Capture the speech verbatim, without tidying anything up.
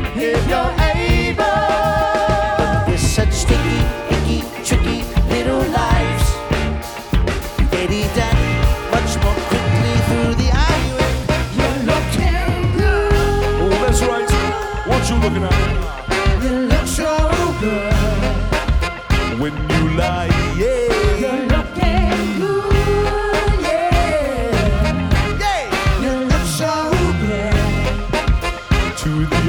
if you're able. There's such sticky, icky, tricky little lives. Eddie Dan much more quickly through the eye. You're looking good. Oh, that's right. What you looking at?